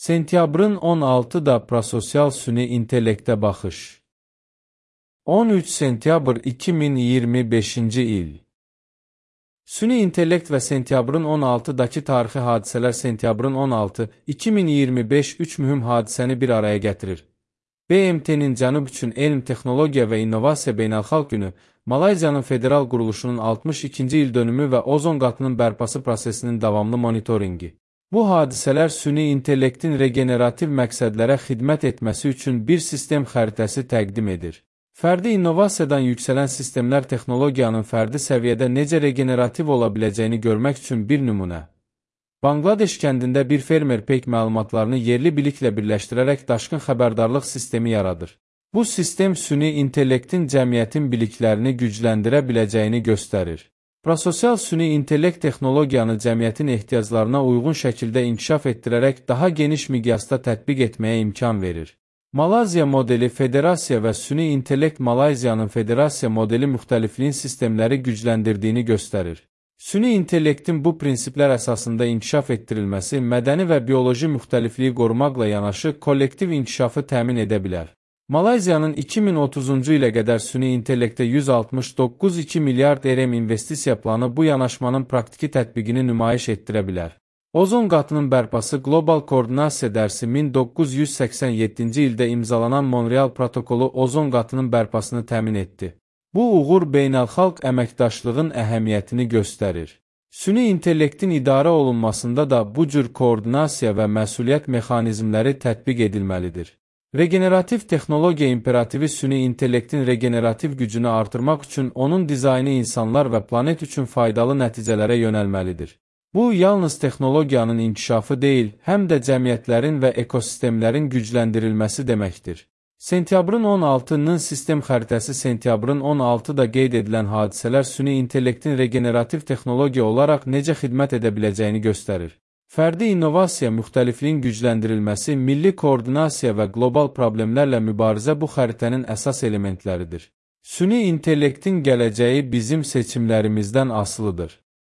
Sentyabrın 16 da prososial süni intellektə baxış. 13 sentyabr 2025-ci il. Süni intellekt və sentyabrın 16-dakı tarixi hadisələr sentyabrın 16, 2025 üç mühüm hadisəni bir araya gətirir. BMT-nin Cənub üçün Elm, Texnologiya və İnnovasiya Beynəlxalq Günü, Malayziyanın federal quruluşunun 62-ci il dönümü və ozon qatının bərpası prosesinin davamlı monitoringi. Bu hadisələr süni intellektin regenerativ məqsədlərə xidmət etməsi üçün bir sistem xəritəsi təqdim edir. Fərdi innovasiyadan yüksələn sistemlər texnologiyanın fərdi səviyyədə necə regenerativ ola biləcəyini görmək üçün bir nümunə. Banqladeş kəndində bir fermer peyk məlumatlarını yerli biliklə birləşdirərək daşqın xəbərdarlıq sistemi yaradır. Bu sistem süni intellektin cəmiyyətin biliklərini gücləndirə biləcəyini göstərir. Prososial süni intellekt texnologiyanı cəmiyyətin ehtiyaclarına uyğun şəkildə inkişaf etdirərək daha geniş miqyasda tətbiq etməyə imkan verir. Malayziya modeli federasiya və süni intellekt Malayziyanın federasiya modeli müxtəlifliyin sistemləri gücləndirdiyini göstərir. Süni intellektin bu prinsiplər əsasında inkişaf etdirilməsi mədəni və bioloji müxtəlifliyi qorumaqla yanaşı kollektiv inkişafı təmin edə bilər. Malayziyanın 2030-cu ilə qədər süni intellektə 169,2 milyard RM investisiya planı bu yanaşmanın praktiki tətbiqini nümayiş etdirə bilər. Ozon qatının bərpası Qlobal Koordinasiya dərsi 1987-ci ildə imzalanan Monreal protokolu ozon qatının bərpasını təmin etdi. Bu uğur beynəlxalq əməkdaşlığın əhəmiyyətini göstərir. Süni intellektin idarə olunmasında da bu cür koordinasiya və məsuliyyət mexanizmləri tətbiq edilməlidir. Regenerativ texnologiya imperativi süni intellektin regenerativ gücünü artırmaq üçün onun dizaynı insanlar və planet üçün faydalı nəticələrə yönəlməlidir. Bu, yalnız texnologiyanın inkişafı deyil, həm də cəmiyyətlərin və ekosistemlərin gücləndirilməsi deməkdir. Sentyabrın 16-nın sistem xəritəsi sentyabrın 16-da qeyd edilən hadisələr süni intellektin regenerativ texnologiya olaraq necə xidmət edə biləcəyini göstərir. Fərdi innovasiya, müxtəlifliyin gücləndirilməsi, milli koordinasiya və qlobal problemlərlə mübarizə bu xəritənin əsas elementləridir. Süni intellektin gələcəyi bizim seçimlərimizdən asılıdır.